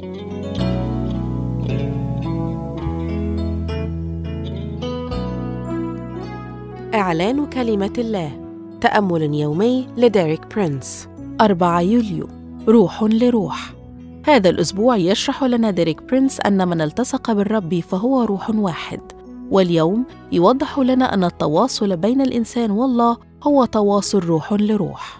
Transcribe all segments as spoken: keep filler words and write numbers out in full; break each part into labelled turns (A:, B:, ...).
A: إعلان كلمة الله. تأمل يومي لديريك برينس. أربعة يوليو، روح لروح. هذا الأسبوع يشرح لنا ديريك برينس أن من التصق بالرب فهو روح واحد، واليوم يوضح لنا أن التواصل بين الإنسان والله هو تواصل روح لروح.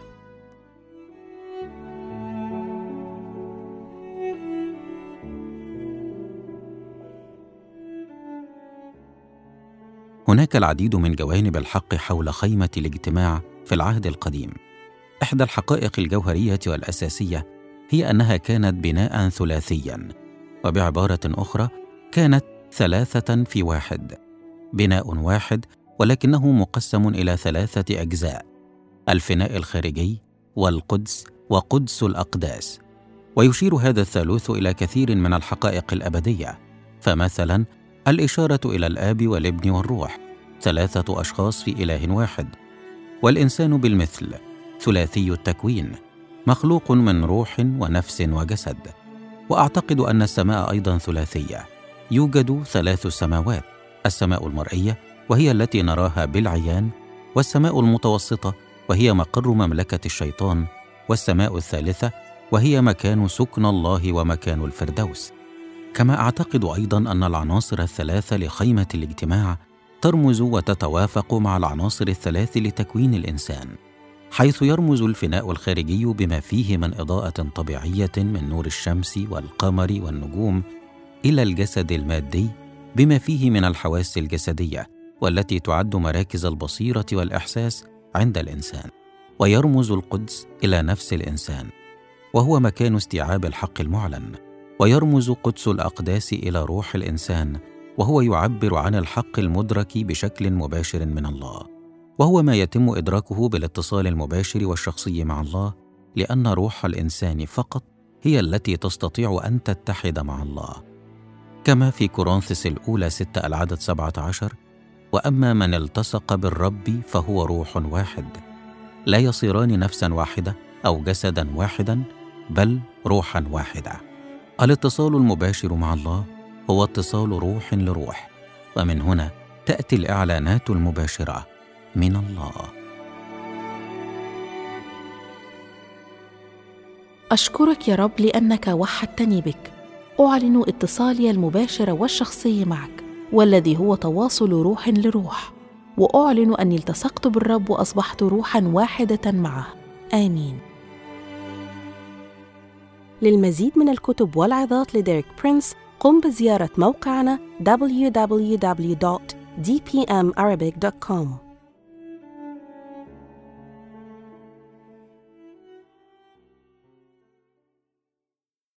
B: هناك العديد من جوانب الحق حول خيمة الاجتماع في العهد القديم. إحدى الحقائق الجوهرية والأساسية هي أنها كانت بناء ثلاثياً، وبعبارة أخرى كانت ثلاثة في واحد، بناء واحد ولكنه مقسم إلى ثلاثة أجزاء: الفناء الخارجي والقدس وقدس الأقداس. ويشير هذا الثالوث إلى كثير من الحقائق الأبدية، فمثلاً الإشارة إلى الآب والابن والروح، ثلاثة أشخاص في إله واحد. والإنسان بالمثل ثلاثي التكوين، مخلوق من روح ونفس وجسد. وأعتقد أن السماء أيضا ثلاثية، يوجد ثلاث سماوات: السماء المرئية وهي التي نراها بالعيان، والسماء المتوسطة وهي مقر مملكة الشيطان، والسماء الثالثة وهي مكان سكن الله ومكان الفردوس. كما أعتقد أيضا أن العناصر الثلاثة لخيمة الاجتماع ترمز وتتوافق مع العناصر الثلاث لتكوين الإنسان، حيث يرمز الفناء الخارجي بما فيه من إضاءة طبيعية من نور الشمس والقمر والنجوم، إلى الجسد المادي بما فيه من الحواس الجسدية والتي تعد مراكز البصيرة والإحساس عند الإنسان. ويرمز القدس إلى نفس الإنسان وهو مكان استيعاب الحق المعلن. ويرمز قدس الأقداس إلى روح الإنسان وهو يعبر عن الحق المدرك بشكل مباشر من الله، وهو ما يتم إدراكه بالاتصال المباشر والشخصي مع الله، لأن روح الإنسان فقط هي التي تستطيع أن تتحد مع الله. كما في كورنثوس الأولى ستة العدد سبعة عشر: وأما من التصق بالرب فهو روح واحد، لا يصيران نفسا واحدة أو جسدا واحدا، بل روحا واحدة. الاتصال المباشر مع الله هو اتصال روح لروح، ومن هنا تأتي الإعلانات المباشرة من الله.
A: أشكرك يا رب لأنك وحدتني بك. أعلن اتصالي المباشر والشخصي معك، والذي هو تواصل روح لروح، وأعلن أني التصقت بالرب وأصبحت روحا واحدة معه. آمين. للمزيد من الكتب والعظات لديريك برينس قم بزيارة موقعنا دبليو دبليو دبليو دوت دي بي إم أرابيك دوت كوم.